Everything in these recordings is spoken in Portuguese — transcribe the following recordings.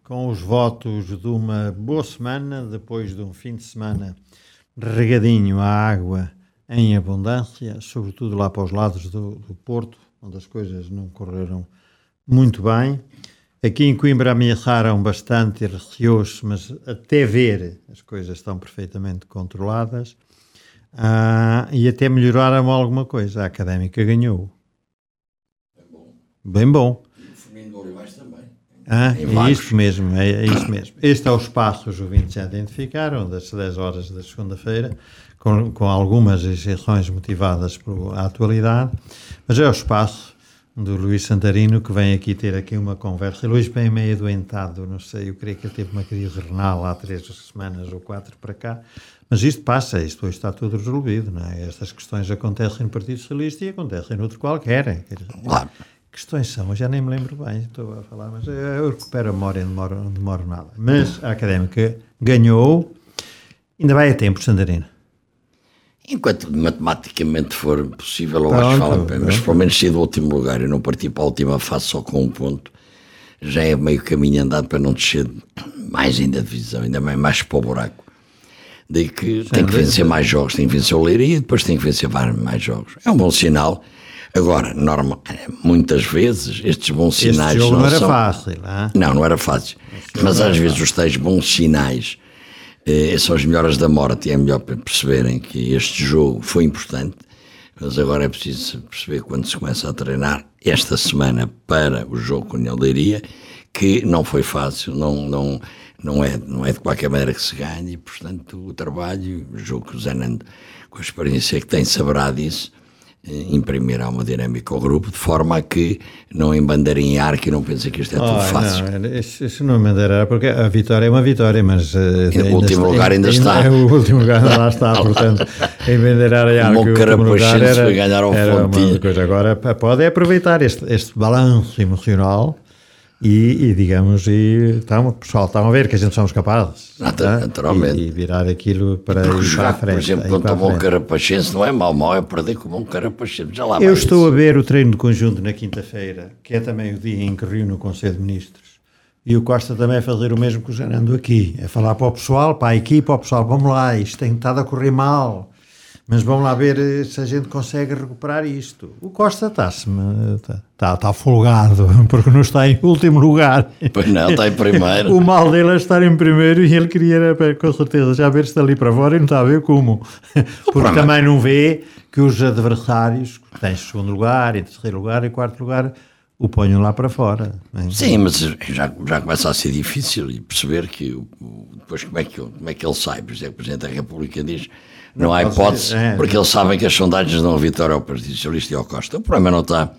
com os votos de uma boa semana, depois de um fim de semana regadinho à água em abundância, sobretudo lá para os lados do Porto, onde as coisas não correram muito bem. Aqui em Coimbra ameaçaram bastante e receou-se, mas até ver as coisas estão perfeitamente controladas. E até melhoraram alguma coisa. A Académica ganhou. Bem bom. E o Firmino de Olivais também. É isso mesmo, é isso mesmo. Este é o espaço, os ouvintes já identificaram, das 10 horas da segunda-feira, com algumas exceções motivadas pela atualidade, mas é o espaço do Luís Santarino, que vem aqui ter aqui uma conversa. Luís bem meio adoentado, não sei, eu creio que ele teve uma crise renal há 3 semanas ou 4 para cá, mas isto passa, isto hoje está tudo resolvido, não é? Estas questões acontecem no Partido Socialista e acontecem noutro qualquer. Claro. Questões são, eu já nem me lembro bem, estou a falar, mas eu recupero a memória, não demoro nada. Mas a Académica ganhou, ainda vai a tempo, Santarino. Enquanto matematicamente for possível, eu acho que vale a pena, mas pelo menos sair do último lugar e não partir para a última fase só com um ponto, já é meio caminho andado para não descer mais ainda a divisão, ainda mais para o buraco. Daí que tem que vencer mais jogos, tem que vencer o Leiria e depois tem que vencer mais jogos. É um bom sinal. Agora, muitas vezes estes bons sinais jogo não era são... fácil, não era fácil. Mas às vezes os tais bons sinais são as melhoras da morte, e é melhor perceberem que este jogo foi importante, mas agora é preciso perceber quando se começa a treinar esta semana para o jogo com o Leiria, que não foi fácil, não é de qualquer maneira que se ganha, e portanto o trabalho, o jogo que o Zé Nando, com a experiência que tem, saberá disso, imprimir uma dinâmica ao grupo, de forma a que não embandeirem arco e não pensem que isto é tudo fácil. Não, isso não embandeirá, porque a vitória é uma vitória, mas o último lugar ainda está. O último lugar lá está, portanto, embandeirar arco. O Carapachense foi ganhar ao Fontinha. Agora pode aproveitar este balanço emocional e digamos, pessoal, estão a ver que a gente somos capazes. Naturalmente. E virar aquilo para ir para a frente. Por exemplo, contra o bom Carapachense não é mau é perder com o bom Carapachense. Eu estou a ver o treino de conjunto na quinta-feira, que é também o dia em que reúne o Conselho de Ministros. E o Costa também é fazer o mesmo que o Gerando aqui. É falar para o pessoal, para a equipa, ao pessoal, vamos lá, isto tem estado a correr mal. Mas vamos lá ver se a gente consegue recuperar isto. O Costa está folgado, porque não está em último lugar. Pois não, está em primeiro. O mal dele é estar em primeiro e ele queria, com certeza, já ver-se dali para fora e não está a ver como. Porque também não vê que os adversários, que têm segundo lugar, em terceiro lugar e quarto lugar, o ponham lá para fora. Sim, mas já começa a ser difícil e perceber que depois como é que ele sai. Por isso é que o Presidente da República diz... Não há hipótese, porque eles sabem que as sondagens dão a vitória ao Partido Socialista e ao Costa. O problema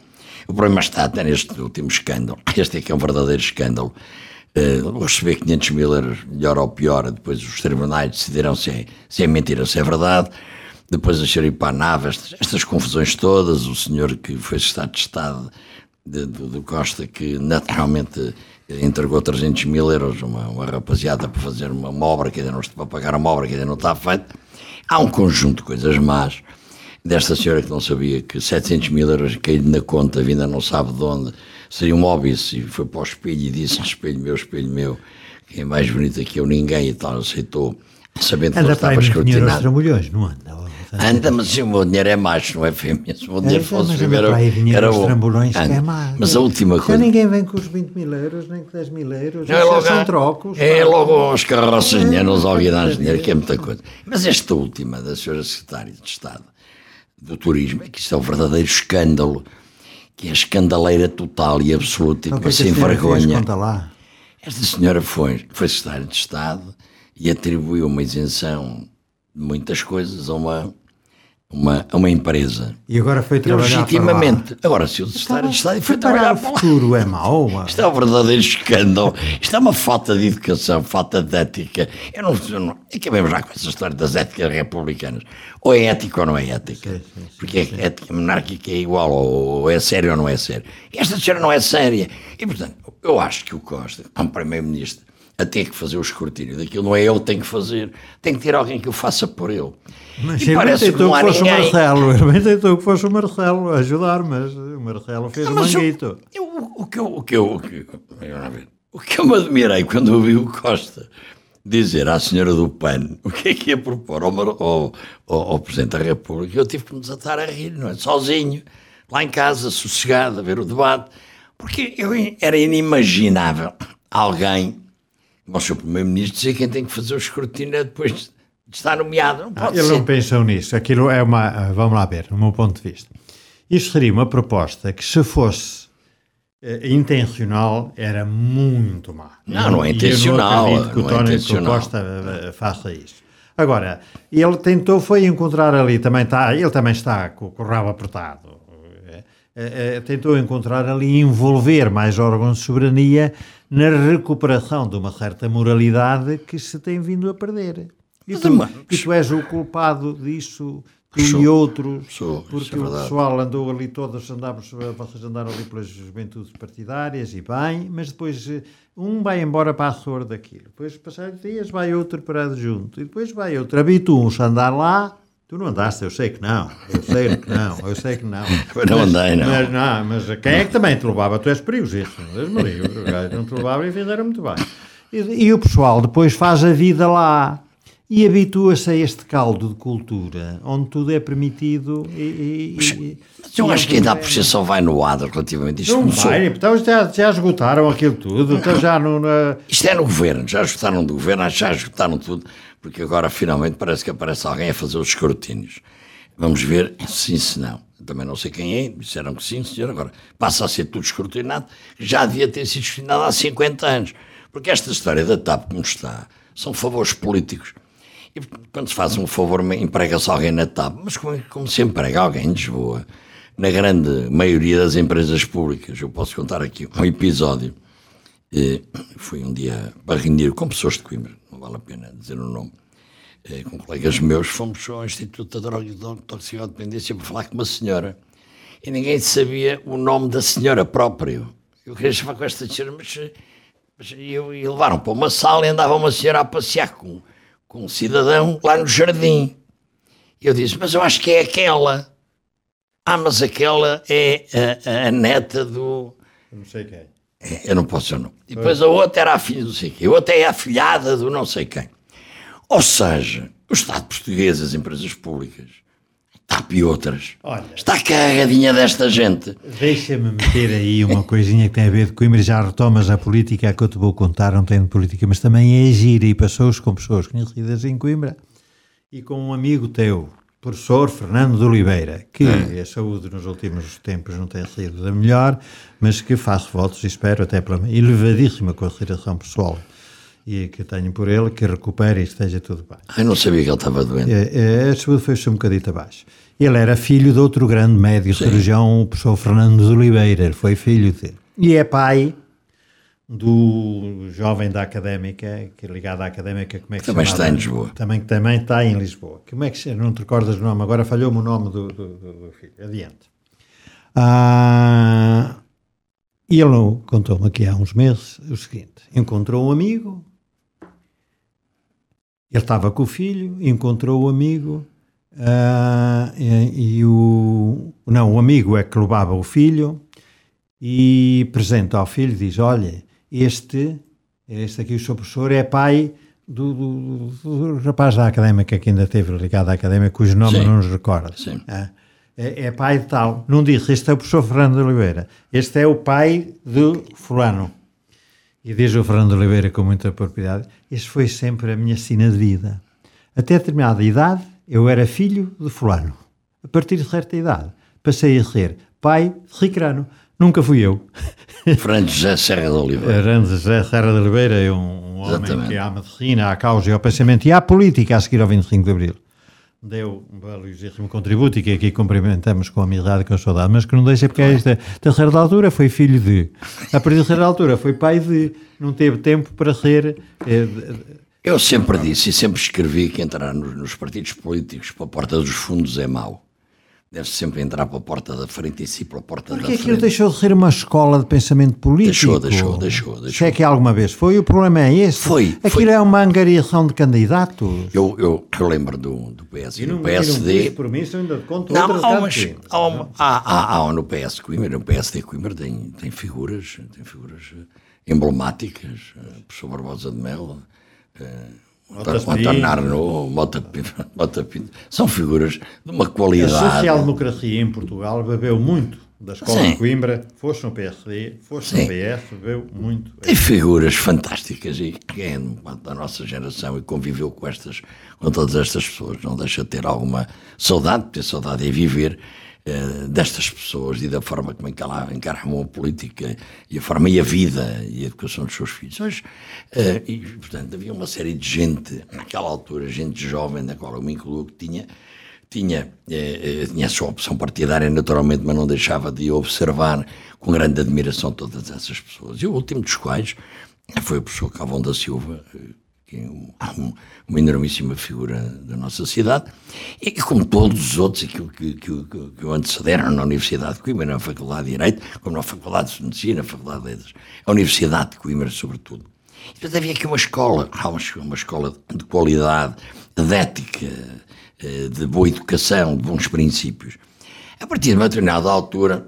está até neste último escândalo. Este é que é um verdadeiro escândalo. Receber 500 mil euros, melhor ou pior, depois os tribunais decidirão se é mentira ou se é verdade. Depois a Xeripanava, estas confusões todas, o senhor que foi secretário de Estado do Costa, que naturalmente entregou 300 mil euros a uma rapaziada para fazer uma obra que ainda não está, para pagar uma obra que ainda não está feita. Há um conjunto de coisas más, desta senhora que não sabia que 700 mil euros caíram na conta, vinda não sabe de onde, seria um óbvio, e foi para o espelho e disse, espelho meu, quem é mais bonita que eu, ninguém, e tal, aceitou, sabendo que ele estava escrutinado. Anda para milhões, não anda? Anda, mas o meu dinheiro é macho, não é fêmea. Se o meu dinheiro fosse fêmea, era bom. Mas a última coisa... Já ninguém vem com os 20 mil euros, nem com 10 mil euros, são trocos. É logo as carroças de dinheiro, nos alvidares de dinheiro, que é muita coisa. Mas esta última, da senhora Secretária de Estado do Turismo, é que isto é um verdadeiro escândalo, que é escandaleira total e absoluta, e sem vergonha. Esta senhora foi Secretária de Estado e atribuiu uma isenção de muitas coisas a uma empresa. E agora foi trabalhar legitimamente. Agora, se o Secretário de Estado foi trabalhar para o futuro, é mau. Isto é um verdadeiro escândalo. Isto é uma falta de educação, falta de ética. Acabemos já com essa história das éticas republicanas. Ou é ética ou não é ética. Porque a ética monárquica é igual, ou é séria ou não é séria. E esta senhora não é séria. E, portanto, eu acho que o Costa, como Primeiro-Ministro, a ter que fazer o escrutínio daquilo, não é ele que tem que fazer, tem que ter alguém que o faça por ele. Mas ele parece que não há ninguém. Ele bem tentou que fosse o Marcelo a ajudar, mas o Marcelo fez o manguito. O que eu me admirei quando ouvi o Costa dizer à senhora do PAN o que é que ia propor ao Presidente da República, eu tive que me desatar a rir, não é? Sozinho, lá em casa, sossegado, a ver o debate, porque era inimaginável alguém, como o Sr. Primeiro-Ministro, dizer quem tem que fazer o escrutínio depois de estar nomeado. Não pode ele ser. não pensou nisso. Aquilo é uma... Vamos lá ver, no meu ponto de vista. Isto seria uma proposta que, se fosse intencional, era muito má. Não é intencional. Eu não acredito que o António Costa faça isso. Agora, ele tentou foi encontrar ali, ele também está com o rabo apertado, tentou encontrar ali, envolver mais órgãos de soberania na recuperação de uma certa moralidade que se tem vindo a perder. E tu és o culpado disso, tu e outros, porque o pessoal andou ali todos, vocês andaram ali pelas juventudes partidárias e bem, mas depois um vai embora para a Açor daquilo, depois passados dias vai outro para adjunto, e depois vai outro, habituam-se a andar lá. Tu não andaste, eu sei que não. Mas não andei, não. Mas quem é que também te levava? Tu és perigosíssimo, não te levava e fizeram muito bem. E o pessoal depois faz a vida lá e habitua-se a este caldo de cultura, onde tudo é permitido mas eu acho que ainda a percepção vai no ar relativamente isto. Não vai, então já esgotaram aquilo tudo, então já não... Isto é no governo, já esgotaram do governo, já esgotaram tudo, porque agora finalmente parece que aparece alguém a fazer os escrutínios. Vamos ver se não. Eu também não sei quem é, disseram que sim, senhor, agora passa a ser tudo escrutinado, já devia ter sido escrutinado há 50 anos, porque esta história da TAP como está, são favores políticos. E quando se faz um favor, emprega-se alguém na TAP, mas como se emprega alguém em Lisboa, na grande maioria das empresas públicas. Eu posso contar aqui um episódio. Fui um dia para reunir com pessoas de Coimbra, não vale a pena dizer o nome, com colegas meus, fomos ao Instituto da Droga e Toxicodependência para falar com uma senhora, e ninguém sabia o nome da senhora própria. Eu queria falar com esta senhora, mas e levaram para uma sala e andava uma senhora a passear com um cidadão lá no jardim. E eu disse, mas eu acho que é aquela. Mas aquela é a neta do... Eu não sei quem. Eu não posso dizer o nome. E depois a outra era a filha do não sei quem. A outra é a afilhada do não sei quem. Ou seja, o Estado português, as empresas públicas, TAP e outras, está carregadinha desta gente. Deixa-me meter aí uma coisinha que tem a ver de Coimbra, já retomas a política que eu te vou contar, não tem de política, mas também é gira, e passou-se com pessoas conhecidas em Coimbra e com um amigo teu, professor Fernando de Oliveira, que a saúde nos últimos tempos não tem sido da melhor, mas que faço votos e espero até pela elevadíssima consideração pessoal e que tenho por ele, que recupere e esteja tudo bem. Eu não sabia que ele estava doente. A saúde foi-se um bocadinho abaixo. Ele era filho de outro grande médico cirurgião, o professor Fernando de Oliveira, ele foi filho dele. E é pai do jovem da Académica, que é ligado à Académica, como é que se chama? Também está em Lisboa. Também está em Lisboa. Como é que se não te recordas o nome? Agora falhou-me o nome do filho. Adiante. E ele contou-me aqui há uns meses o seguinte, encontrou um amigo, ele estava com o filho, encontrou o amigo, o amigo é que levava o filho e apresenta ao filho, diz, olha, este aqui, o seu professor, é pai do rapaz da Académica, que ainda esteve ligado à Académica, cujo nome não nos recorda. Sim. É pai de tal. Não disse, este é o professor Fernando de Oliveira, este é o pai de fulano. E diz o Fernando de Oliveira com muita propriedade, este foi sempre a minha sina de vida. Até determinada idade, eu era filho de fulano. A partir de certa idade, passei a ser pai de Ricrano. Nunca fui eu. Fernando José Serra de Oliveira. Fernando José Serra de Oliveira é um homem que há a medicina, à causa e ao pensamento e à política a seguir ao 25 de Abril. Deu um valiosíssimo contributo e que aqui cumprimentamos com amizade e com saudade, mas que não deixa porque esta terceira altura foi filho de, a partir de certa altura foi pai de, não teve tempo para ser... Eu sempre disse e sempre escrevi que entrar nos partidos políticos pela porta dos fundos é mau. Deve sempre entrar pela porta da frente e sim pela porta da frente. Porque aquilo deixou de ser uma escola de pensamento político. Deixou. Se é que alguma vez foi, o problema é esse. Aquilo é uma angariação de candidatos. Eu lembro do PS e do PSD. Por mim, isso ainda conto no PS Coimbra, no PSD Coimbra tem figuras emblemáticas, professor Barbosa de Melo, António Arnaud, Mota Pinto, são figuras de uma qualidade. A social-democracia em Portugal bebeu muito da escola de Coimbra, fosse no PSD, fosse no PS, bebeu muito. Tem figuras fantásticas e quem é da nossa geração e conviveu com todas estas pessoas não deixa de ter alguma saudade, porque a saudade é viver destas pessoas e da forma como encaram a política e a forma e a vida e a educação dos seus filhos. Hoje, e, portanto, havia uma série de gente, naquela altura, gente jovem, na qual eu me incluo, que tinha a sua opção partidária, naturalmente, mas não deixava de observar com grande admiração todas essas pessoas. E o último dos quais foi o professor Calvão da Silva, que é uma enormíssima figura da nossa cidade, e como todos os outros que o antecederam na Universidade de Coimbra, na Faculdade de Direito, como na Faculdade de Medicina, na Faculdade de Letras, a Universidade de Coimbra, sobretudo. E, portanto, havia aqui uma escola de qualidade, de ética, de boa educação, de bons princípios. A partir de uma determinada altura,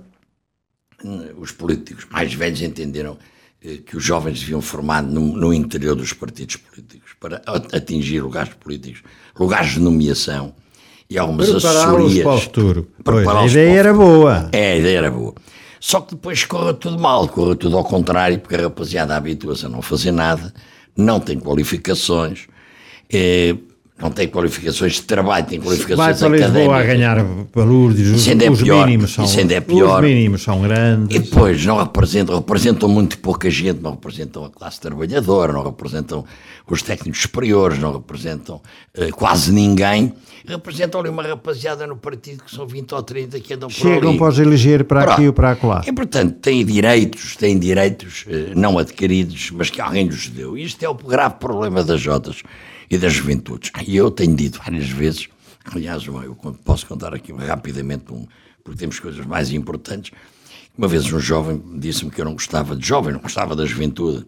os políticos mais velhos entenderam que os jovens deviam formar no interior dos partidos políticos para atingir lugares políticos, lugares de nomeação e algumas assessorias. Para o futuro. A ideia era boa. A ideia era boa. Só que depois correu tudo mal, correu tudo ao contrário, porque a rapaziada habitua-se a não fazer nada, não tem qualificações, não tem qualificações de trabalho, tem qualificações académicas. Vai para Lisboa a ganhar valores, os mínimos são grandes. E depois não representam muito pouca gente, não representam a classe trabalhadora, não representam os técnicos superiores, não representam quase ninguém. Representam ali uma rapaziada no partido que são 20 ou 30 que andam por ali. Chegam para os eleger para aqui ou para acolá. E, portanto, têm direitos não adquiridos, mas que alguém lhes deu. E isto é o grave problema das Jotas e das juventudes. E eu tenho dito várias vezes, aliás, eu posso contar aqui rapidamente, porque temos coisas mais importantes. Uma vez um jovem disse-me que eu não gostava de jovem, não gostava da juventude.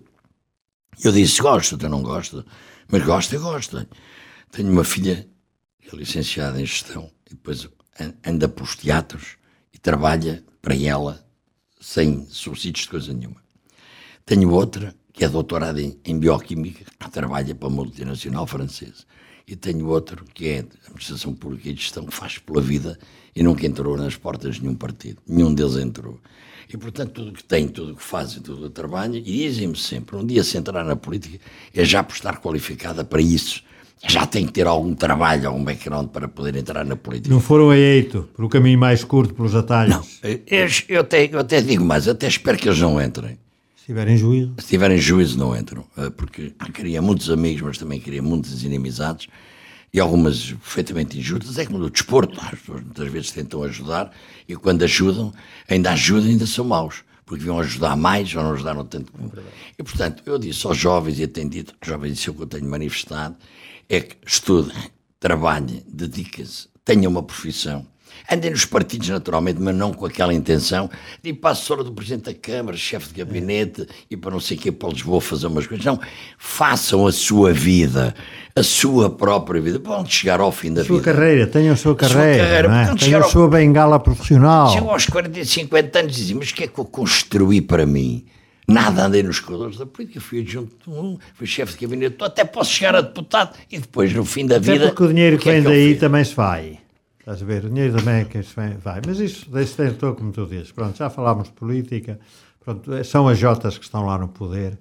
Eu disse, gosto, eu não gosto, mas gosto, eu gosto. Tenho uma filha que é licenciada em gestão e depois anda pelos teatros e trabalha para ela sem subsídios de coisa nenhuma. Tenho outra que é doutorada em bioquímica, que trabalha para uma multinacional francesa. E tenho outro que é de administração pública e gestão, que faz pela vida e nunca entrou nas portas de nenhum partido. Nenhum deles entrou. E, portanto, tudo o que tem, tudo o que fazem, tudo o que trabalham, e dizem-me sempre, um dia se entrar na política, é já por estar qualificada para isso. Já tem que ter algum trabalho, algum background para poder entrar na política. Não foram a eito, por o caminho mais curto, pelos atalhos? Não, eu até digo mais, até espero que eles não entrem. Se tiverem juízo? Se tiverem juízo não entram, porque queria muitos amigos, mas também queria muitas inimizades, e algumas perfeitamente injustas. É como no desporto, as pessoas muitas vezes tentam ajudar, e quando ajudam, ainda são maus, porque deviam ajudar mais ou não ajudaram tanto como. E, portanto, eu disse aos jovens, e tenho dito aos jovens, isso é o que eu tenho manifestado, é que estudem, trabalhem, dediquem-se, tenham uma profissão. Andem nos partidos naturalmente, mas não com aquela intenção de ir para a assessora do Presidente da Câmara, chefe de gabinete, e para não sei o que, para Lisboa fazer umas coisas. Não, façam a sua vida, a sua própria vida, para onde chegar ao fim da vida. Tenham a sua carreira, não é? Tenham a sua bengala profissional. Chegam aos 40, 50 anos e dizem, mas o que é que eu construí para mim? Nada, andei nos corredores da política, fui adjunto de fui chefe de gabinete, até posso chegar a deputado, e depois, no fim da vida... Até porque o dinheiro que vem daí também se vai. Estás a ver? O dinheiro também é que se vai. Mas isso, estou como tu dizes. Pronto, já falámos de política. Pronto, são as Jotas que estão lá no poder.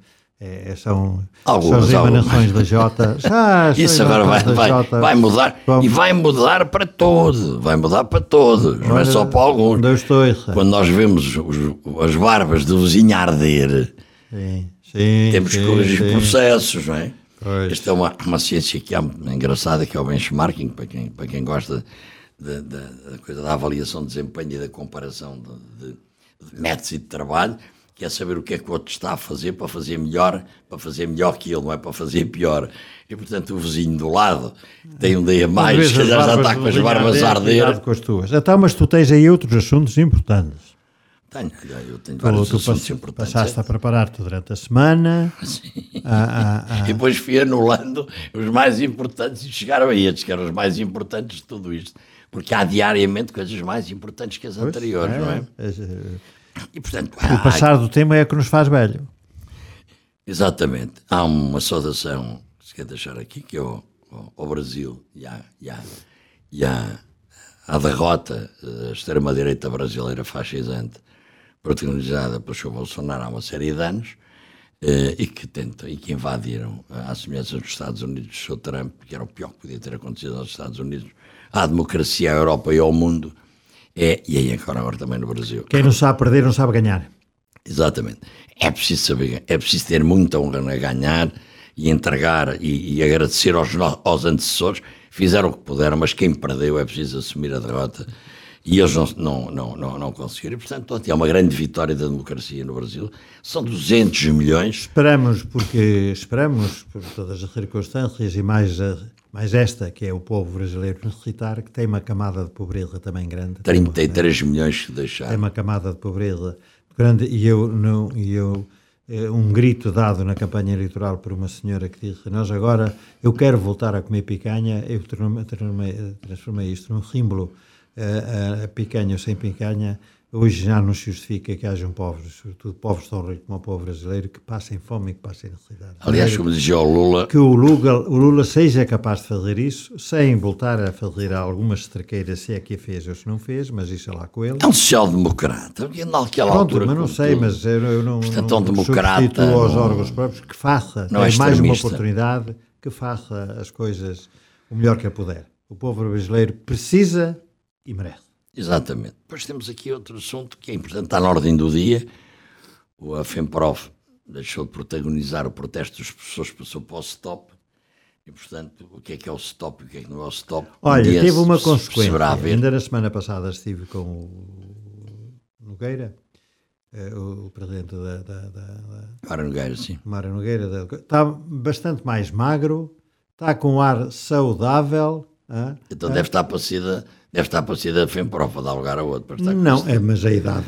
São as emanações da Jota. Isso agora vai mudar. E vai mudar para todos. Vai mudar para todos. Não é só para alguns. Quando nós vemos as barbas do vizinho arder, temos que corrigir processos, não é? Pois. Esta é uma ciência que é engraçada, que é o benchmarking, para quem gosta da coisa da avaliação de desempenho e da comparação de métodos e de trabalho, que é saber o que é que o outro está a fazer para fazer melhor que ele, não é para fazer pior. E, portanto, o vizinho do lado tem um dia mais, que já está com as barbas a arder. Com as tuas. Então, mas tu tens aí outros assuntos importantes. Eu tenho vários assuntos importantes. Passaste a preparar-te durante a semana. Sim. E depois fui anulando os mais importantes e chegaram a estes, que eram os mais importantes de tudo isto. Porque há diariamente coisas mais importantes que as anteriores, não é? E, portanto, o passar do tempo é o que nos faz velho. Exatamente. Há uma saudação que se quer deixar aqui, que é ao Brasil e à derrota da extrema-direita brasileira fascisante, protagonizada pelo Sr. Bolsonaro há uma série de anos, e que invadiram, à semelhança dos Estados Unidos, o Sr. Trump, que era o pior que podia ter acontecido aos Estados Unidos, à democracia, à Europa e ao mundo, e aí agora também no Brasil. Quem não sabe perder não sabe ganhar. Exatamente. É preciso ter muita honra a ganhar e entregar e agradecer aos antecessores. Fizeram o que puderam, mas quem perdeu é preciso assumir a derrota, e eles não conseguiram. E, portanto, é uma grande vitória da democracia no Brasil. São 200 milhões. Esperamos por todas as circunstâncias, e mais esta, que é o povo brasileiro necessitar, que tem uma camada de pobreza também grande. 33 milhões que deixaram. Tem uma camada de pobreza grande, e um grito dado na campanha eleitoral por uma senhora que disse: eu quero voltar a comer picanha. Eu transformei isto num símbolo, a picanha ou sem picanha. Hoje já não se justifica que hajam povos, sobretudo povos tão ricos como o povo brasileiro, que passem fome e que passem necessidade. Aliás, como dizia o Lula... Que o Lula seja capaz de fazer isso, sem voltar a fazer algumas estrequeiras, se é que a fez ou se não fez, mas isso é lá com ele. É um social-democrata. Naquela altura... Mas não sei, mas eu não democrata, substituo aos órgãos próprios, que faça, tem mais uma oportunidade, que faça as coisas o melhor que ele puder. O povo brasileiro precisa e merece. Exatamente. Depois temos aqui outro assunto que é importante, está na ordem do dia. A FEMPROF deixou de protagonizar o protesto dos professores, passou para o STOP. E, portanto, o que é o STOP e o que é que não é o STOP? Olha, teve uma consequência. Ainda na semana passada estive com o Nogueira, o presidente Mário Nogueira, sim. Mário Nogueira. Está bastante mais magro, está com um ar saudável. Então deve estar parecida a FEMPROF a dar lugar a outro. Não, mas a idade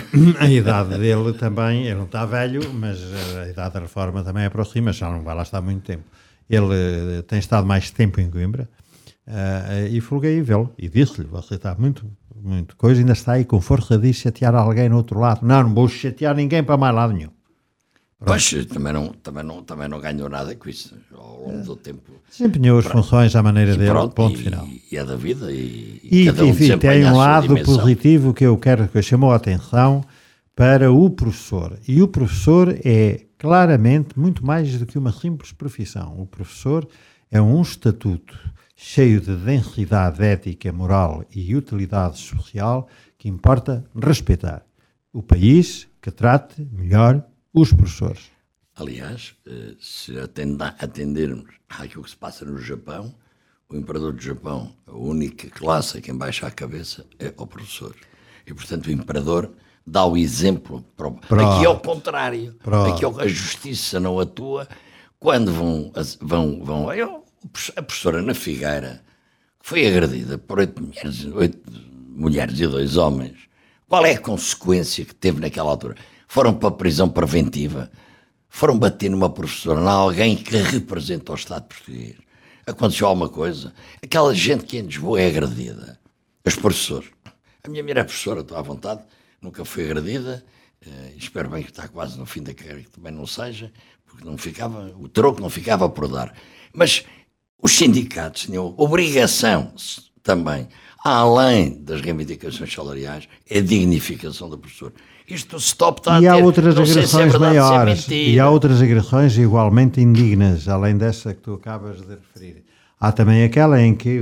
dele também, ele não está velho, mas a idade da reforma também aproxima, já não vai lá estar muito tempo. Ele tem estado mais tempo em Coimbra, e folguei vê-lo, e disse-lhe: você está muito coisa, ainda está aí com força de chatear alguém no outro lado. Não vou chatear ninguém para mais lado nenhum. Pronto. Pois, também não ganhou nada com isso ao longo do tempo. Desempenhou as funções à maneira dele, ponto final. E é da vida. E cada um tem um lado positivo que eu chamou a atenção para o professor. E o professor é claramente muito mais do que uma simples profissão. O professor é um estatuto cheio de densidade ética, moral e utilidade social que importa respeitar. O país que trate melhor os professores. Aliás, se atendermos àquilo que se passa no Japão, o imperador do Japão, a única classe a quem baixa a cabeça é o professor. E, portanto, o imperador dá o exemplo. Aqui é o contrário. Aqui a justiça não atua quando vão. A professora na Figueira, que foi agredida por 8 mulheres e 2 homens, qual é a consequência que teve naquela altura? Foram para a prisão preventiva, foram bater numa professora, alguém que representa o Estado português. Aconteceu alguma coisa? Aquela gente que em Lisboa é agredida, os professores. A minha mulher é professora, estou à vontade, nunca fui agredida, espero bem que está quase no fim da carreira, que também não seja, porque o troco não ficava por dar. Mas os sindicatos tinham obrigação também, além das reivindicações salariais, é a dignificação do professor. Isto o STOP está a ter. E há outras agressões maiores. E há outras agressões igualmente indignas, além dessa que tu acabas de referir. Há também aquela em que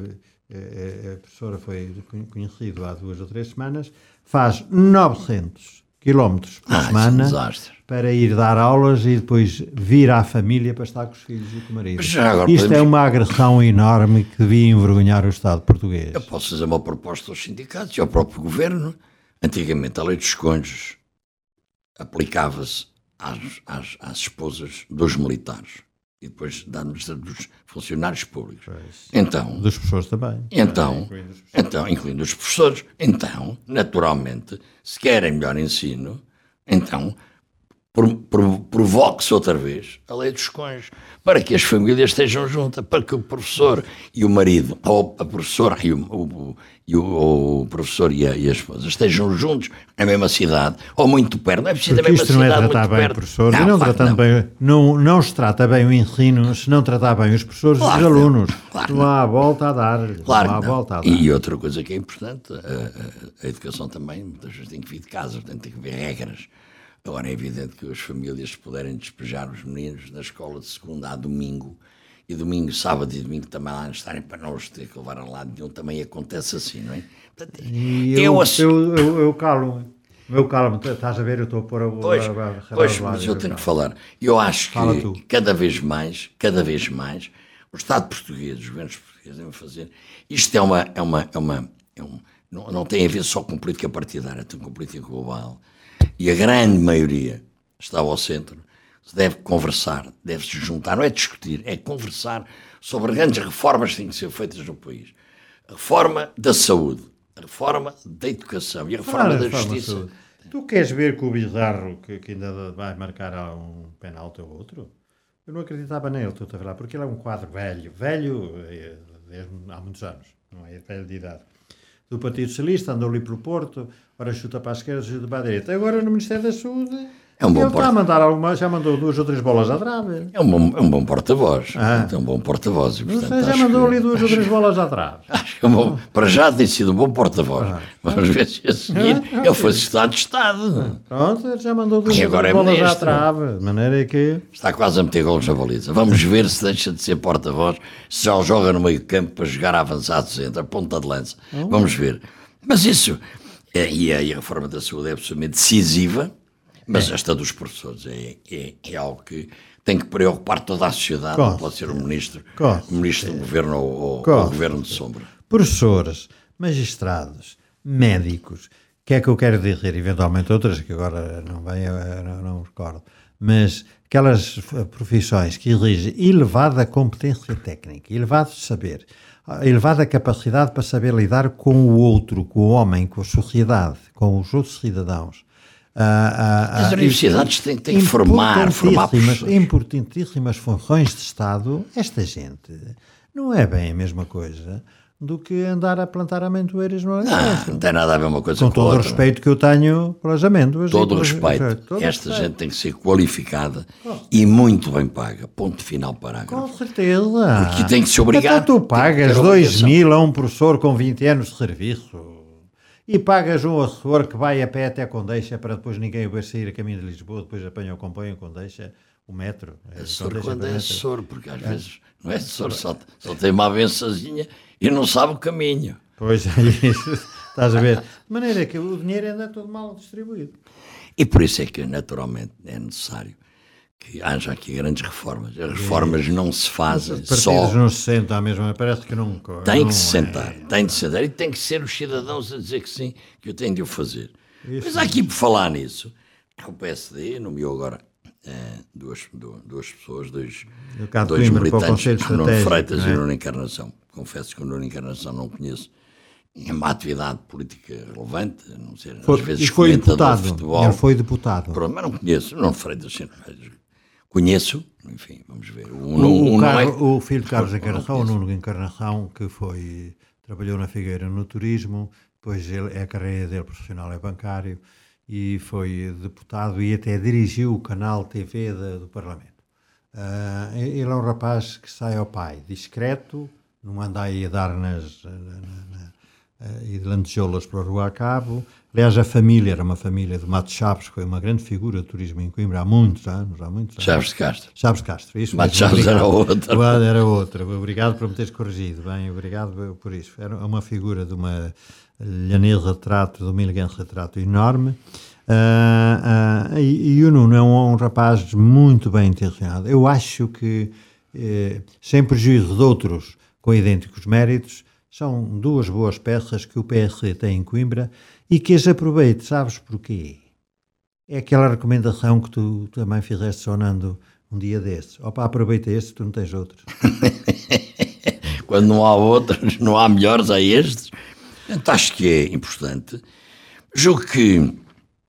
a professora foi conhecido há 2 ou 3 semanas, faz 900 quilómetros por semana para ir dar aulas e depois vir à família para estar com os filhos e com o marido. Isto é uma agressão enorme que devia envergonhar o Estado português. Eu posso fazer uma proposta aos sindicatos e ao próprio governo. Antigamente a lei dos cônjuges aplicava-se às esposas dos militares e depois dos funcionários públicos. Pois. Então, dos professores também. Incluindo os professores. Então, naturalmente, se querem melhor ensino, então provoque-se outra vez a lei dos cônjuges, para que as famílias estejam juntas, para que o professor e o marido, ou a professora o professor e a esposa estejam juntos na mesma cidade, ou muito perto, não é preciso porque da mesma isto não cidade, é tratar muito bem perto. o professor, não se trata bem o ensino se não tratar bem os professores e os alunos. Não há volta a dar. Claro, não há volta a dar. E outra coisa que é importante, a educação também, muitas vezes tem que vir de casa, portanto tem que haver regras. Agora é evidente que as famílias, se puderem despejar os meninos da escola de segunda a domingo, e domingo, sábado e domingo também lá estarem para não os ter que levar a lado nenhum, também acontece assim, não é? Portanto, eu calo-me. Eu calmo, estás a ver, eu estou a pôr a... Pois, mas eu tenho que falar. Eu acho que cada vez mais, o Estado português, os governos portugueses devem fazer... Isto não tem a ver só com política partidária, tem com política global. E a grande maioria está ao centro, se deve conversar, deve-se juntar, não é discutir, é conversar sobre grandes reformas que têm que ser feitas no país. A reforma da saúde, a reforma da educação e a reforma da justiça. Tu queres ver que o Bizarro, que ainda vai marcar um penalti ou outro? Eu não acreditava nele, estou a falar, porque ele é um quadro velho há muitos anos, não é velho de idade. Do Partido Socialista, andou ali pelo Porto, ora chuta para a esquerda, chuta para a direita. Agora no Ministério da Saúde, ele está a mandar já mandou 2 ou 3 bolas à trave. É um bom porta-voz. É um bom porta-voz. Já mandou ali 2 ou 3 bolas à trave. Acho que para já tem sido um bom porta-voz. Vamos ver se a seguir ele foi secretário de Estado. Pronto, já mandou 2 ou 3 bolas à trave. De maneira que... Está quase a meter golos na baliza. Vamos ver se deixa de ser porta-voz, se já joga no meio campo para jogar a avançado centro, a ponta de lança. Vamos ver. Mas isso... E a reforma da saúde é absolutamente decisiva. Mas esta dos professores é algo que tem que preocupar toda a sociedade, não pode ser o ministro do governo ou o governo de sombra. Professores, magistrados, médicos, que é que eu quero dizer, eventualmente outras que agora não recordo, mas aquelas profissões que exigem elevada competência técnica, elevado saber, elevada capacidade para saber lidar com o outro, com o homem, com a sociedade, com os outros cidadãos. As universidades têm que formar professores. Importantíssimas funções de Estado. Esta gente não é bem a mesma coisa do que andar a plantar amendoeiras no Alentejo. Não tem nada a ver uma coisa com todo o respeito que eu tenho pelas amêndoas. Todo o respeito. Esta gente tem que ser qualificada e muito bem paga. Ponto final, parágrafo. Com certeza. Porque tem que se obrigar. Então tu pagas 2.000 a um professor com 20 anos de serviço. E pagas um assessor que vai a pé até Condeixa para depois ninguém o ver sair a caminho de Lisboa, depois apanha o comboio em Condeixa, o metro. Assessor quando é assessor, porque às vezes não é assessor, só tem uma avençazinha e não sabe o caminho. Pois é isso, estás a ver. De maneira que o dinheiro anda todo mal distribuído. E por isso é que naturalmente é necessário que haja aqui grandes reformas. As reformas não se fazem só... Partidos não se sentam à mesma, parece que não... Tem que se sentar, e tem que ser os cidadãos a dizer que sim, que eu tenho de o fazer. Isso. Mas aqui, por falar nisso, o PSD nomeou agora duas pessoas, dois militantes, Nuno Freitas e Nuno Encarnação. Confesso que o Nuno Encarnação não conheço. É uma atividade política relevante, não sei, às vezes comentador de futebol. Ele foi deputado. Pronto, mas não conheço, Nuno Freitas, sim, conheço, enfim, vamos ver. O filho de Carlos Encarnação, o Nuno Encarnação, que trabalhou na Figueira no turismo, depois a carreira dele profissional é bancário, e foi deputado e até dirigiu o canal TV do Parlamento. Ele é um rapaz que sai ao pai, discreto, não anda aí a dar e de lantejoulas para o Rua a Cabo. Aliás, a família era uma família de Matos Chaves, que foi uma grande figura do turismo em Coimbra há muitos anos. Chaves de Castro. Chaves de Castro, isso. Matos Chaves era outra. Era outra. Obrigado por me teres corrigido. Bem, obrigado por isso. Era uma figura de uma lhanês retrato, de um elegante retrato enorme. E o Nuno é um rapaz muito bem intencionado. Eu acho que, sem prejuízo de outros com idênticos méritos, são 2 boas peças que o PSD tem em Coimbra e que as aproveite. Sabes porquê? É aquela recomendação que tu também fizeste sonando um dia desses. Opa, aproveita este, tu não tens outros. Quando não há outros, não há melhores a estes. Então, acho que é importante. Julgo que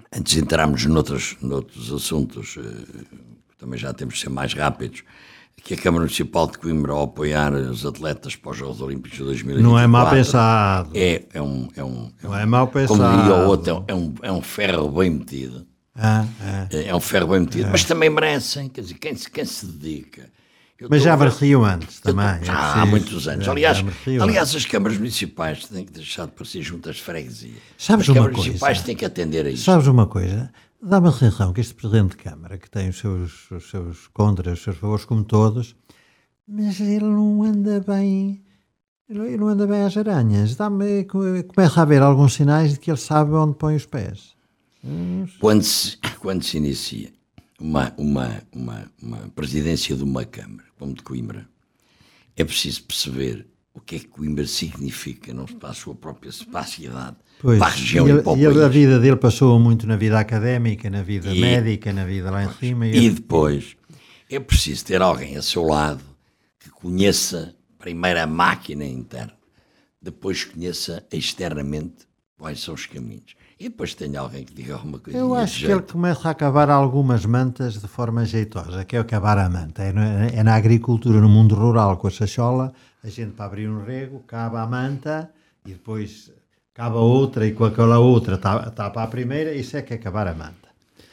antes de entrarmos noutros assuntos, também já temos de ser mais rápidos, que a Câmara Municipal de Coimbra, ao apoiar os atletas para os Jogos Olímpicos de 2024... Não é mal pensado. Não é mal pensado. Como diria o outro, é um ferro bem metido. É um ferro bem metido, mas também merecem, quer dizer, quem se dedica... Mas já mereciam antes também. Há muitos anos. Aliás, as câmaras municipais têm que deixar de parecer juntas de freguesia. As câmaras municipais têm que atender a isso. Sabes uma coisa? Dá-me a sensação que este Presidente de Câmara, que tem os seus contras, os seus favores, como todos, mas ele não anda bem... Ele não anda bem às aranhas. Começa a haver alguns sinais de que ele sabe onde põe os pés. Quando se inicia uma presidência de uma Câmara, como de Coimbra, é preciso perceber o que é que Coimbra significa, não para a sua própria espacialidade, para a região e para o país. A vida dele passou muito na vida académica, na vida médica, na vida lá em cima. E depois é preciso ter alguém a seu lado que conheça primeiro a máquina interna, depois conheça externamente quais são os caminhos. E depois tem alguém que diga alguma coisa. Eu acho que ele começa a acabar algumas mantas de forma jeitosa, que é acabar a manta. É na agricultura, no mundo rural, com a sachola, a gente para abrir um rego, cava a manta e depois cava outra e com aquela outra tapa a primeira, isso é que é acabar a manta.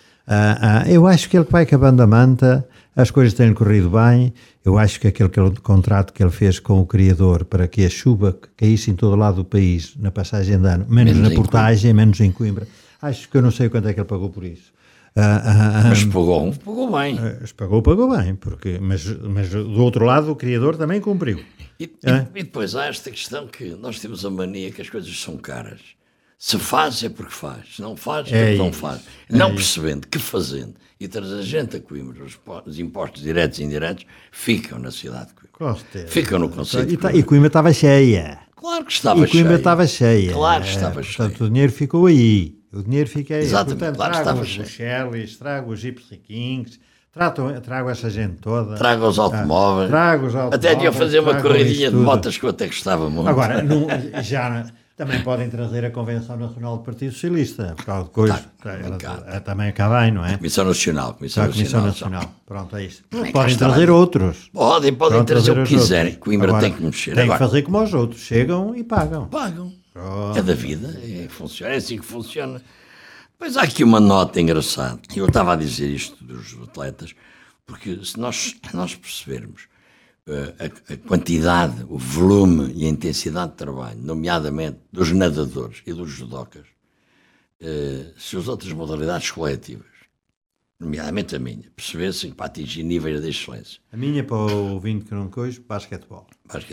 Eu acho que ele vai acabando a manta, as coisas têm corrido bem. Eu acho que aquele contrato que ele fez com o Criador para que a chuva caísse em todo lado do país, na passagem de ano, menos na Portagem, menos em Coimbra, acho que eu não sei quanto é que ele pagou por isso. Mas pagou bem. Pagou bem, mas do outro lado o Criador também cumpriu. E depois há esta questão que nós temos a mania que as coisas são caras. Se faz é porque faz, se não faz é porque não faz. Não percebendo que fazendo e trazer a gente a Coimbra, os impostos diretos e indiretos ficam na cidade de Coimbra. Ficam no conceito de Coimbra. E Coimbra estava cheia. Claro que estava cheia. E Coimbra estava cheia. Claro que estava cheia. Portanto, o dinheiro ficou aí. O dinheiro fica aí. Exatamente, portanto, claro que trago estava os Shellys, trago os Gypsy Kings, trago essa gente toda. Trago os automóveis. Até tinha fazer uma corridinha de motas que eu até gostava muito. Agora, também podem trazer a Convenção Nacional do Partido Socialista, por causa de coisas. Também cá bem, não é? Comissão Nacional. Pronto, é isso. Podem trazer outros. Podem trazer o que quiserem. Coimbra agora, tem que mexer. Tem que fazer como os outros. Chegam e pagam. Pronto. É da vida. É assim que funciona. Pois há aqui uma nota engraçada. Eu estava a dizer isto dos atletas, porque se nós percebermos a quantidade, o volume e a intensidade de trabalho, nomeadamente dos nadadores e dos judocas, se as outras modalidades coletivas, nomeadamente a minha, percebessem que para atingir níveis de excelência. A minha, para o ouvinte que não coisa, basquetebol.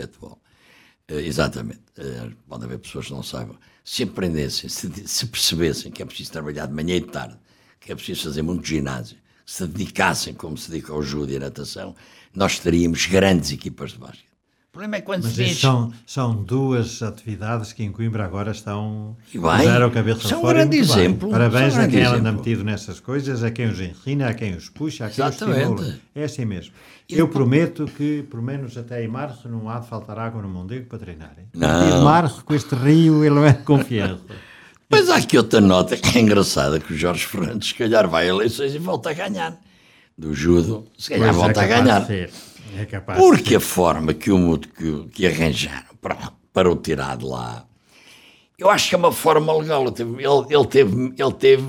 Exatamente. Pode haver pessoas que não saibam. Se aprendessem, se percebessem que é preciso trabalhar de manhã e de tarde, que é preciso fazer muito ginásio, se dedicassem como se dedica ao judo e à natação, nós teríamos grandes equipas de basquete. O problema é quando se diz... São duas atividades que em Coimbra agora estão a cabeça são fora. Um grande exemplo. Parabéns a quem anda metido nessas coisas, a quem os ensina, a quem os puxa, a quem os estimula. É assim mesmo. Eu prometo que, por menos até em março, não há de faltar água no Mondego para treinarem. Em março, com este rio, ele não é de confiança. Mas há aqui outra nota que é engraçada, que o Jorge Fernandes, se calhar, vai a eleições e volta a ganhar. Do judo, se calhar volta a ganhar. É capaz. Porque a forma que arranjaram para o tirar de lá, eu acho que é uma forma legal. Ele teve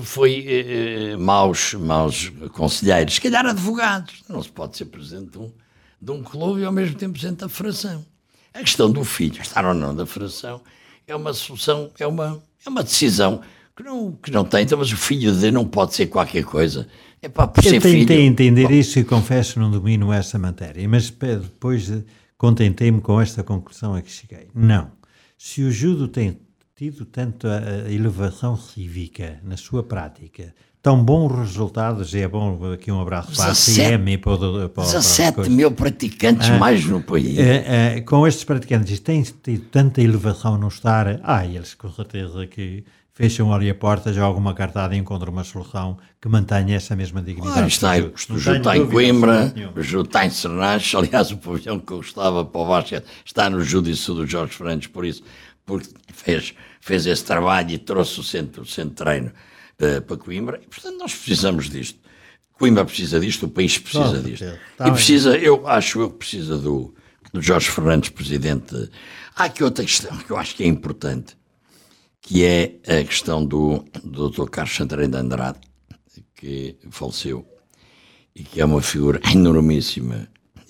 maus conselheiros, se calhar advogados. Não se pode ser presidente de um clube e ao mesmo tempo presidente da federação. A questão do filho, estar ou não da federação, é uma solução, é uma decisão que não tem, então, mas o filho dele não pode ser qualquer coisa. É para por ser filho. Eu tentei entender isso e confesso não domino essa matéria, mas depois contentei-me com esta conclusão a que cheguei. Não. Se o judo tem tido tanto a elevação cívica na sua prática, tão bons resultados, e é bom aqui um abraço para a CM e para 17 mil praticantes mais no país. Com estes praticantes, tem tido tanta elevação no estar, eles com certeza que fecham ali a porta, jogam uma cartada e encontram uma solução que mantenha essa mesma dignidade. O judo está em Coimbra, o judo está em Sernaches, aliás o pavilhão que eu gostava para o basquete está no judiço do Jorge Fernandes, porque fez esse trabalho e trouxe o centro de treino. para Coimbra, e portanto nós precisamos disto. Coimbra precisa disto, o país precisa disto. E precisa, eu acho que precisa do Jorge Fernandes, presidente. Há aqui outra questão que eu acho que é importante, que é a questão do Dr. Carlos Santarém de Andrade, que faleceu, e que é uma figura enormíssima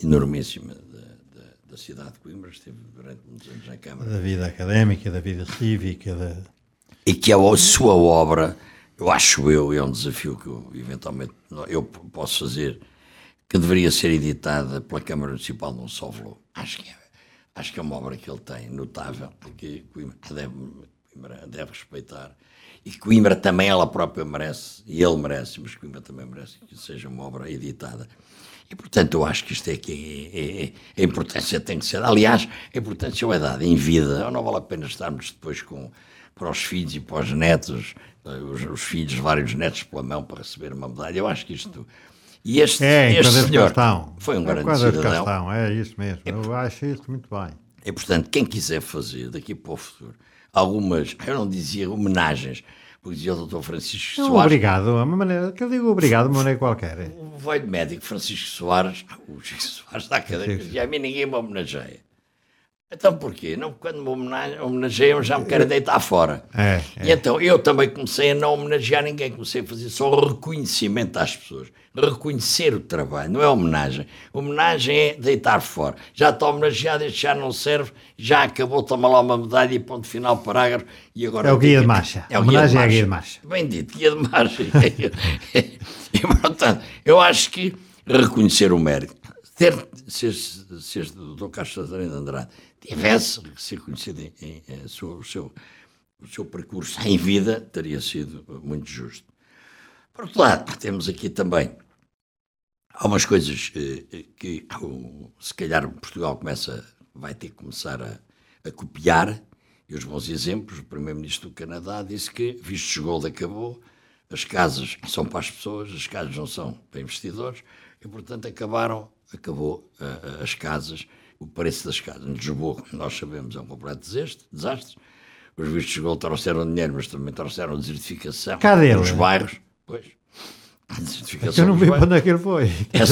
da cidade de Coimbra, esteve durante muitos anos na Câmara. Da vida académica, da vida cívica. E que a sua obra, é um desafio que eu eventualmente posso fazer, que deveria ser editada pela Câmara Municipal de São Acho que é uma obra que ele tem notável, que Coimbra deve respeitar, e Coimbra também ela própria merece, e ele merece, mas Coimbra também merece que seja uma obra editada. E, portanto, eu acho que isto é que a importância tem que ser. Aliás, a importância é dada em vida. Não vale a pena estarmos depois para os filhos e para os netos, os filhos, vários netos pela mão para receber uma medalha. Eu acho que isto... E este senhor foi um grande cidadão. É isso mesmo. Eu acho isso muito bem. E, portanto, quem quiser fazer daqui para o futuro algumas, eu não dizia homenagens, porque dizia o Dr. Francisco Soares. Obrigado, uma maneira, que eu digo obrigado de uma maneira qualquer. O velho médico Francisco Soares, o Chico Soares da cadeira, dizia, a mim ninguém me homenageia. Então porquê? Não, quando me homenageiam já me querem deitar fora. E então eu também comecei a não homenagear ninguém, comecei a fazer só o reconhecimento às pessoas, reconhecer o trabalho, não é homenagem. Homenagem é deitar fora. Já está homenageado, este já não serve, já acabou, toma lá uma medalha e ponto final, parágrafo. E agora é o guia de marcha. É o homenagem é guia de marcha. Bem dito, guia de marcha. E portanto, eu acho que reconhecer o mérito, se este Dr. Carlos Santarém de Andrade tivesse ser conhecido o seu percurso em vida, teria sido muito justo. Por outro lado, temos aqui também algumas coisas que se calhar Portugal vai ter que começar a copiar, e os bons exemplos. O Primeiro-Ministro do Canadá disse que vistos gold acabou, as casas são para as pessoas, as casas não são para investidores, e portanto acabou as casas. O preço das casas em Lisboa, como nós sabemos, é um completo desastre. Os vistos de gold trouxeram dinheiro, mas também trouxeram desertificação nos bairros. Pois, eu não vi para onde é que ele foi.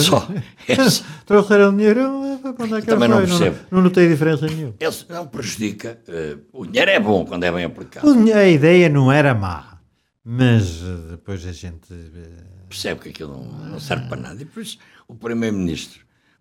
Trouxeram dinheiro, para onde é que ele foi? Não percebo. Não notei diferença nenhuma. Ele não prejudica. O dinheiro é bom quando é bem aplicado. A ideia não era má, mas depois a gente... percebe que aquilo não serve para nada. E por isso o Primeiro-Ministro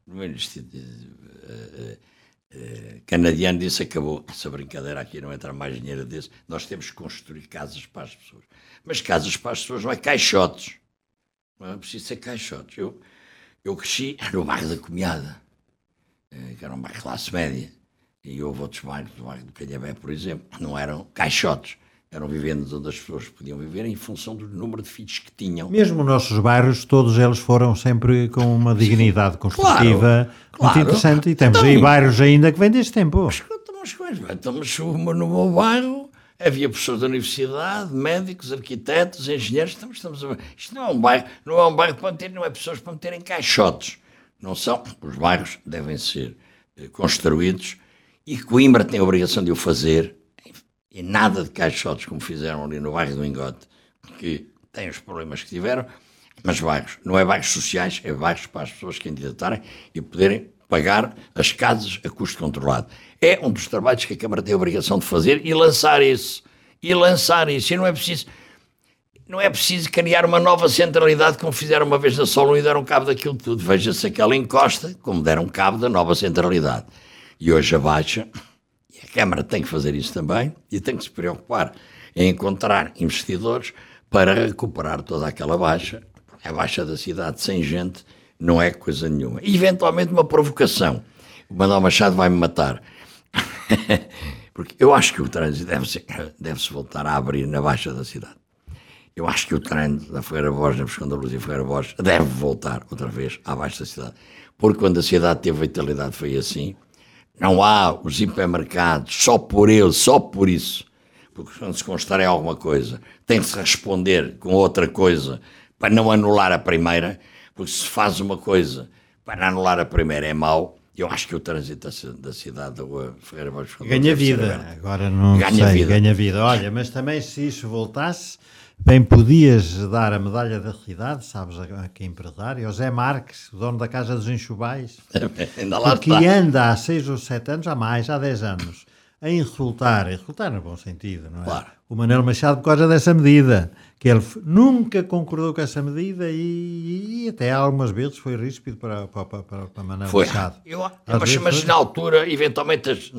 canadiano disse: acabou essa brincadeira aqui, não entra mais dinheiro desse, nós temos que construir casas para as pessoas. Mas casas para as pessoas não é caixotes, não é preciso ser caixotes. Eu cresci no bairro da Comiada, que era um bairro de classe média, e houve outros bairros, o bairro do Calhabé, por exemplo, que não eram caixotes, eram vivendas onde as pessoas podiam viver em função do número de filhos que tinham. Mesmo os nossos bairros, todos eles foram sempre com uma dignidade construtiva muito interessante, e temos aí bairros ainda que vêm deste tempo. Mas no meu bairro havia professores da universidade, médicos, arquitetos, engenheiros. Isto não é um bairro, não é pessoas para meter em caixotes. Não são. Os bairros devem ser construídos, e Coimbra tem a obrigação de o fazer. E nada de caixotes como fizeram ali no bairro do Ingote, que tem os problemas que tiveram, mas bairros, não é bairros sociais, é bairros para as pessoas que candidatarem e poderem pagar as casas a custo controlado. É um dos trabalhos que a Câmara tem a obrigação de fazer e lançar isso. E não é preciso criar uma nova centralidade como fizeram uma vez na Solon e deram cabo daquilo tudo. Veja-se aquela encosta, como deram cabo da nova centralidade. E hoje a Baixa... A Câmara tem que fazer isso também e tem que se preocupar em encontrar investidores para recuperar toda aquela baixa. A baixa da cidade sem gente não é coisa nenhuma. E, eventualmente, uma provocação. O Manuel Machado vai-me matar. Porque eu acho que o trânsito deve-se voltar a abrir na baixa da cidade. Eu acho que o trânsito da Ferreira Borges, na Visconde da Luz e Ferreira Borges, deve voltar outra vez à baixa da cidade. Porque quando a cidade teve vitalidade foi assim. Não há os hipermercados, só por isso, porque quando se constarem alguma coisa, tem que se responder com outra coisa para não anular a primeira, porque se faz uma coisa para anular a primeira é mau. Eu acho que o trânsito da cidade da Rua Ferreira Borges ganha vida, agora não ganha vida. Olha, mas também se isso voltasse, Bem, podias dar a medalha da cidade, sabes a que empresário? O Zé Marques, o dono da Casa dos Enxovais, Ainda lá porque está. anda há 6 ou 7 anos, há mais, há 10 anos, a insultar no bom sentido, não é? Claro. O Manuel Machado por causa dessa medida, que ele nunca concordou com essa medida e até algumas vezes foi ríspido para Manuel Machado. Mas na altura, eventualmente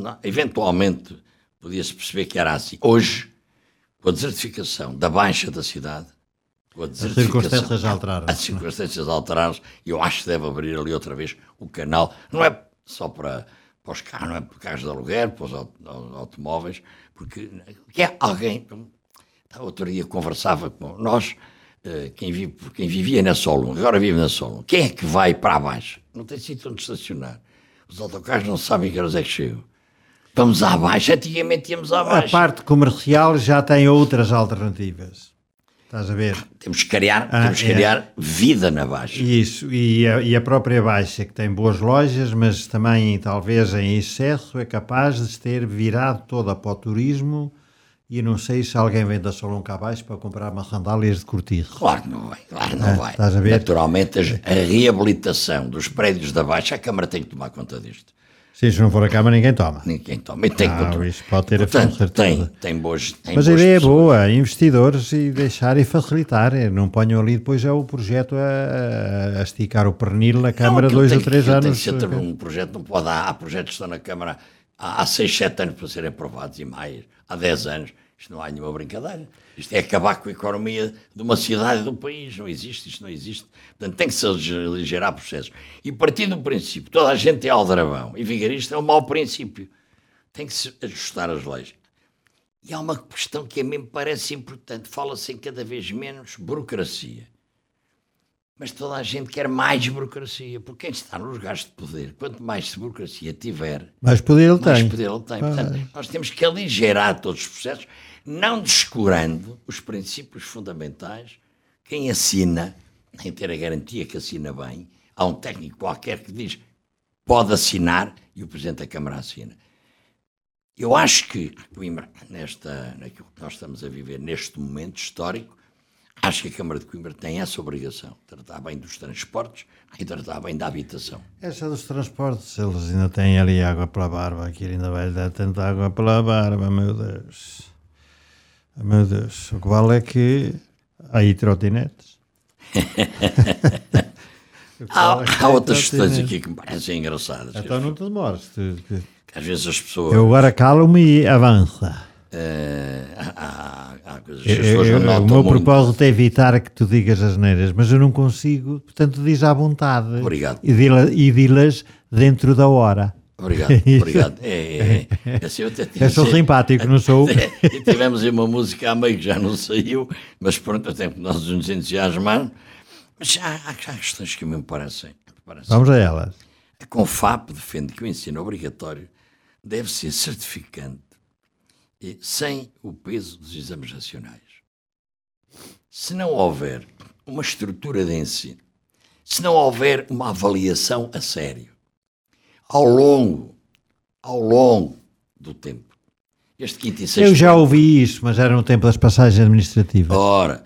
podia-se perceber que era assim. Hoje, com a desertificação da Baixa da cidade, as circunstâncias alteraram-se. As circunstâncias alteraram-se e eu acho que deve abrir ali outra vez o canal. Não é só para os carros, não é para carros de aluguer, para os automóveis, porque é alguém. Outro dia conversava com nós, quem vivia na Solon, agora vive na Solon. Quem é que vai para a Baixa? Não tem sítio onde estacionar. Os autocarros não sabem que horas é que chegam. Vamos à Baixa, antigamente íamos à Baixa. A parte comercial já tem outras alternativas. Estás a ver? Temos que criar vida na Baixa. Isso, e a própria Baixa, que tem boas lojas, mas também, talvez em excesso, é capaz de se ter virado toda para o turismo, e não sei se alguém vem da Solon cá abaixo para comprar umas sandálias de cortiço. Claro que não vai. Estás a ver? Naturalmente, a reabilitação dos prédios da Baixa, a Câmara tem que tomar conta disto. Se não for a Câmara, ninguém toma. Ninguém toma. E tem que controlar. Isso pode ter a certeza. Tem boas. Mas a ideia é boa, investidores e deixar e facilitar. Não ponham ali depois o projeto a esticar o pernil na Câmara 2 ou 3 anos. Tem que ser um projeto, não pode há projetos que estão na Câmara há 6, 7 anos para serem aprovados e mais, há 10 anos. Isto não há nenhuma brincadeira. Isto é acabar com a economia de uma cidade e do país. Não existe, isto não existe. Portanto, tem que se aligerar processos. E partir do princípio, toda a gente é aldrabão e vigarista é um mau princípio. Tem que se ajustar as leis. E há uma questão que a mim me parece importante. Fala-se em cada vez menos burocracia. Mas toda a gente quer mais burocracia. Porque quem está nos lugares de poder, quanto mais burocracia tiver, mais poder ele tem. Portanto, nós temos que aligerar todos os processos, não descurando os princípios fundamentais. Quem assina, tem que ter a garantia que assina bem. Há um técnico qualquer que diz pode assinar e o Presidente da Câmara assina. Eu acho que Coimbra, naquilo que nós estamos a viver neste momento histórico, acho que a Câmara de Coimbra tem essa obrigação, tratar bem dos transportes e tratar bem da habitação. Essa dos transportes, eles ainda têm ali água pela barba, aqui ainda vai dar tanta água pela barba, meu Deus. Meu Deus, o que vale é que há aí trotinetes. Há outras questões aqui que me parecem engraçadas. Então não te demores. Às vezes as pessoas... Eu agora calo-me e avança. Há coisas que as pessoas não notam. O meu propósito é evitar que tu digas asneiras, mas eu não consigo, portanto diz à vontade. Obrigado. E di-las dentro da hora. Obrigado. Assim, eu sou simpático, não sou? E tivemos aí uma música a meio que já não saiu, mas pronto, até que nós nos entusiasmamos. Mas há questões que me parecem. Vamos a elas. A Confap defende que o ensino obrigatório deve ser certificante e sem o peso dos exames nacionais. Se não houver uma estrutura de ensino, se não houver uma avaliação a sério, ao longo do tempo, este quinto e sexto eu já ouvi isso, mas era no tempo das passagens administrativas. Ora,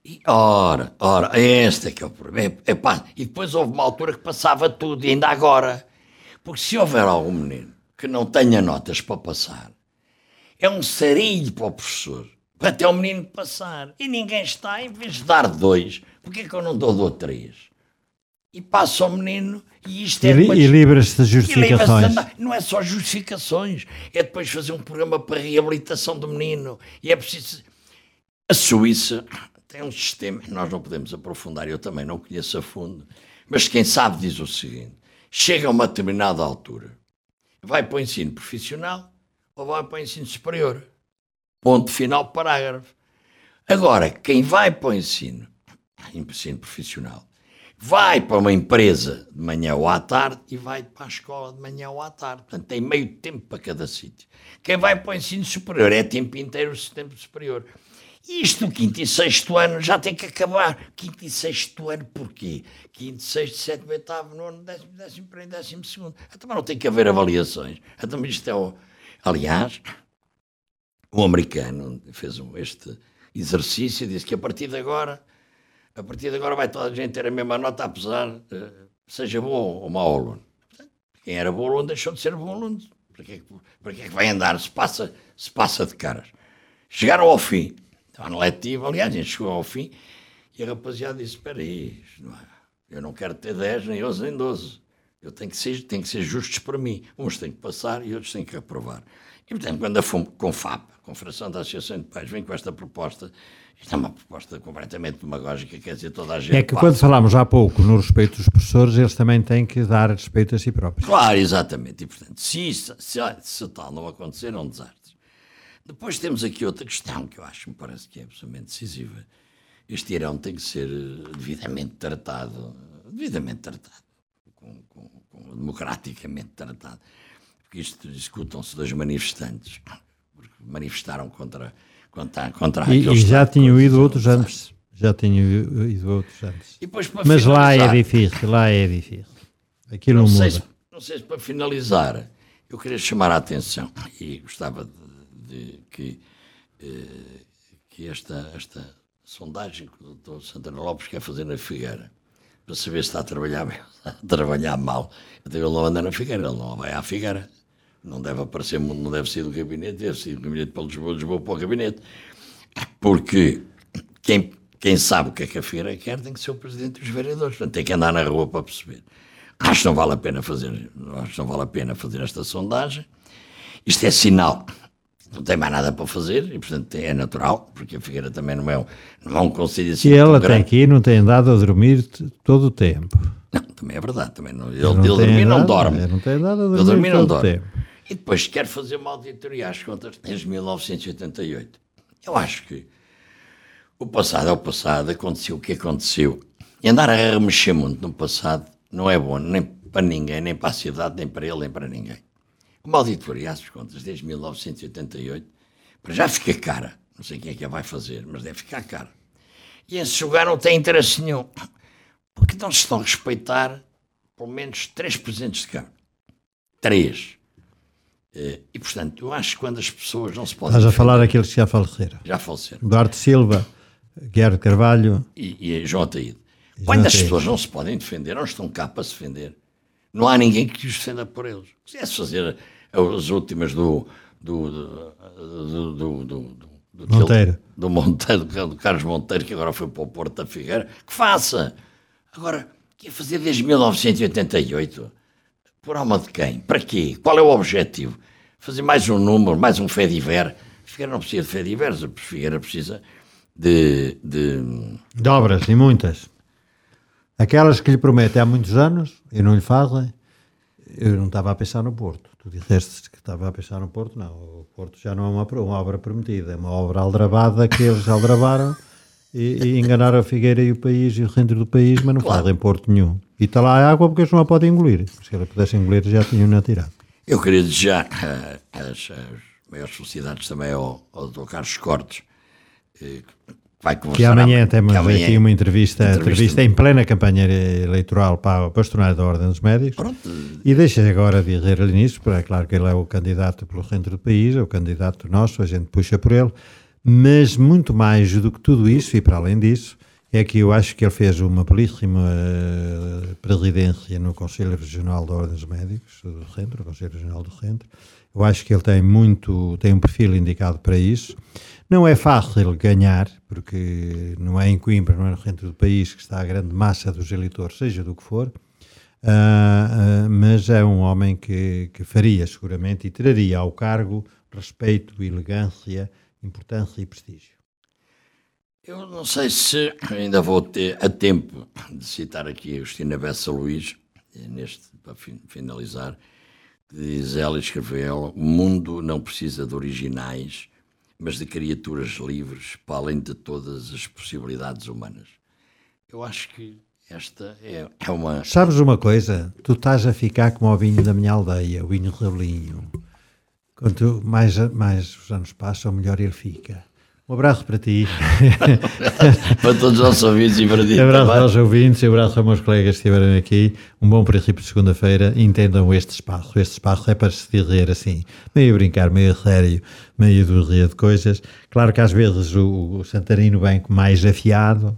este é que é o problema. E depois houve uma altura que passava tudo, e ainda agora. Porque se houver algum menino que não tenha notas para passar, é um sarilho para o professor, para até o menino passar. E ninguém está, em vez de dar 2, porque é que eu não dou 3? E passa ao menino e isto é... E livra-se de justificações. Não é só justificações, é depois fazer um programa para reabilitação do menino. E é preciso... A Suíça tem um sistema, nós não podemos aprofundar, eu também não conheço a fundo, mas quem sabe diz o seguinte: chega a uma determinada altura, vai para o ensino profissional ou vai para o ensino superior. Ponto final, parágrafo. Agora, quem vai para o ensino profissional, vai para uma empresa de manhã ou à tarde e vai para a escola de manhã ou à tarde. Portanto, tem meio tempo para cada sítio. Quem vai para o ensino superior é tempo inteiro o tempo superior. E isto no 5º e 6º ano já tem que acabar. 5º e 6º ano porquê? 5º, 6º, 7º, 8º, 9º, 10º, 11º, 12º. Então não tem que haver avaliações. Então isto é Aliás, o americano fez exercício, disse que a partir de agora vai toda a gente ter a mesma nota, apesar seja bom ou mau aluno. Quem era bom aluno deixou de ser bom aluno. Para que é que vai andar? Se passa de caras. Chegaram ao fim. Estava no letivo, aliás, a gente chegou ao fim e a rapaziada disse, espera aí, eu não quero ter 10, nem 11, nem 12. Eu tenho que ser justos para mim. Uns têm que passar e outros têm que aprovar. E, portanto, quando a Confap, a Confederação da Associação de Pais, vem com esta proposta, isto é uma proposta completamente demagógica, quer dizer, toda a gente é que passa. Quando falámos há pouco no respeito dos professores, eles também têm que dar respeito a si próprios. Claro, exatamente. E, portanto, se tal não acontecer, é um desastre. Depois temos aqui outra questão que eu acho, me parece que é absolutamente decisiva. Este Irão tem que ser devidamente tratado, democraticamente tratado. Porque isto discutam-se dois manifestantes, porque manifestaram contra e já tinham ido outros antes. E depois, mas lá é difícil. Aquilo não muda. Não sei se para finalizar, eu queria chamar a atenção, e gostava de que esta sondagem que o Dr. Santana Lopes quer fazer na Figueira, para saber se está a trabalhar bem, a trabalhar mal. Ele não anda na Figueira, ele não vai à Figueira. Não deve aparecer, não deve ser do gabinete, deve ser do gabinete para Lisboa para o gabinete. Porque quem sabe o que é que a Figueira quer tem que ser o presidente dos vereadores. Portanto, tem que andar na rua para perceber. Acho que não vale a pena fazer esta sondagem. Isto é sinal. Não tem mais nada para fazer e, portanto, é natural, porque a Figueira também não é um conselho assim. E ela tem que ir, não tem andado a dormir todo o tempo. Não, também é verdade. Também não, ele dormir não dorme. Não tem nada a dormir todo o tempo. E depois quer fazer uma auditoria às contas desde 1988. Eu acho que o passado é o passado, aconteceu o que aconteceu. E andar a remexer muito no passado não é bom, nem para ninguém, nem para a cidade, nem para ele, nem para ninguém. Uma auditoria às contas desde 1988, para já fica cara. Não sei quem é que a vai fazer, mas deve ficar cara. E esse lugar não tem interesse nenhum, porque não se estão a respeitar pelo menos 3 presidentes de Câmara. 3. E, portanto, eu acho que quando as pessoas não se podem... Estás a falar daqueles que já faleceram. Já faleceram. Duarte Silva, Guilherme Carvalho... E João Ataíde. Quando as pessoas não se podem defender, não estão cá para se defender, não há ninguém que os defenda por eles. Se quisesse fazer as últimas do Carlos Monteiro, que agora foi para o Porto da Figueira, que faça. Agora, que ia fazer desde 1988? Por alma de quem? Para quê? Qual é o objetivo? Fazer mais um número, mais um Fediver? Figueira não precisa de Fediveres, Figueira precisa de obras, e muitas. Aquelas que lhe prometem há muitos anos e não lhe fazem. Eu não estava a pensar no Porto. Tu disseste que estava a pensar no Porto. Não, o Porto já não é uma obra prometida, é uma obra aldrabada que eles aldrabaram e enganaram a Figueira e o país e o centro do país, mas não fazem Porto nenhum. E está lá a água porque eles não a podem engolir. Se eles pudessem engolir, já tinham-na tirado. Eu queria desejar as maiores felicidades também ao Dr. Carlos Cortes, que amanhã temos aqui uma entrevista em plena campanha eleitoral para o bastonário da Ordem dos Médicos. Pronto. E deixa agora de dizer-lhe nisso, porque é claro que ele é o candidato pelo centro do país, é o candidato nosso, a gente puxa por ele, mas muito mais do que tudo isso, e para além disso, é que eu acho que ele fez uma belíssima presidência no Conselho Regional da Ordem dos Médicos do Centro, o Conselho Regional do Centro. Eu acho que ele tem um perfil indicado para isso. Não é fácil ganhar, porque não é em Coimbra, não é no centro do país que está a grande massa dos eleitores, seja do que for, mas é um homem que faria seguramente e traria ao cargo respeito, elegância, importância e prestígio. Eu não sei se ainda vou ter a tempo de citar aqui a Agostina Bessa Luís, para finalizar, que diz ela, escreveu, o mundo não precisa de originais, mas de criaturas livres para além de todas as possibilidades humanas. Eu acho que esta é uma... Sabes uma coisa? Tu estás a ficar como o vinho da minha aldeia, o vinho Rabelinho. Quanto mais os anos passam, melhor ele fica. Um abraço para ti. Para todos os nossos ouvintes e para ti. Um abraço aos ouvintes, um abraço aos meus colegas que estiveram aqui. Um bom princípio de segunda-feira. Entendam este espaço. Este espaço é para se dizer assim, meio a brincar, meio a sério, meio a rir de coisas. Claro que às vezes o Santarino vem mais afiado,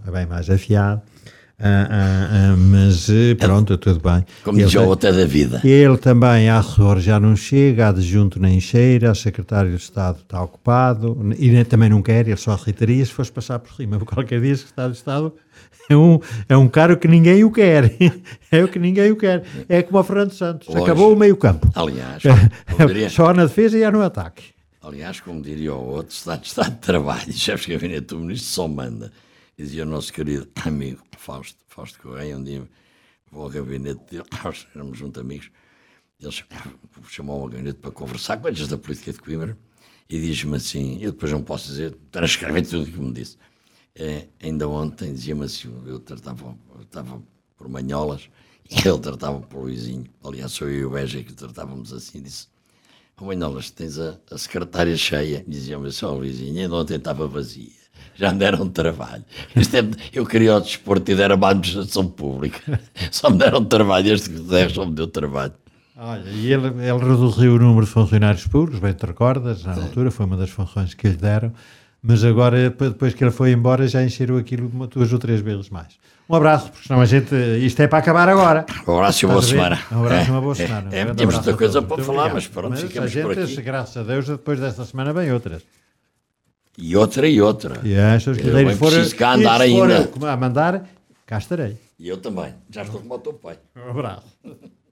mas pronto, tudo bem. Como diz o outro, é da vida. Ele também, a Arror já não chega, a adjunto nem cheira, a secretário de Estado está ocupado e também não quer, ele só irritaria se fosse passar por cima. Qualquer dia, o secretário de Estado é um cara que ninguém o quer. É o que ninguém o quer. É como o Fernando Santos. Hoje, acabou o meio campo. Aliás, só na defesa e já no ataque. Aliás, como diria o outro, está de estado de trabalho, chefe de gabinete do ministro só manda. Dizia o nosso querido amigo Fausto Correia, um dia vou ao gabinete dele, nós éramos juntos amigos, eles chamam ao gabinete para conversar com eles da política de Coimbra e diz-me assim, eu depois não posso dizer, transcrever tudo o que me disse. Ainda ontem dizia-me assim, eu estava por manholas e ele tratava por Luizinho, aliás sou eu e o Beja que tratávamos assim, disse, manholas, tens a secretária cheia, dizia-me assim, Luizinho, ainda ontem estava vazia. Já me deram trabalho. Eu queria o desporto e deram a administração pública. Só me deram trabalho, este que só me deu trabalho. Olha, e ele reduziu o número de funcionários públicos, bem te recordas, na altura foi uma das funções que lhe deram, mas agora, depois que ele foi embora, já encheram aquilo 2 ou 3 vezes mais. Um abraço, porque senão isto é para acabar agora. Um abraço e uma boa semana. Um abraço e uma boa semana. Temos muita coisa para falar, mas pronto, mas ficamos por aqui. Graças a Deus, depois desta semana vem outras. E outra. Eu preciso cá andar ainda. A mandar, cá estarei. E eu também. Já estou como o teu pai. Um abraço.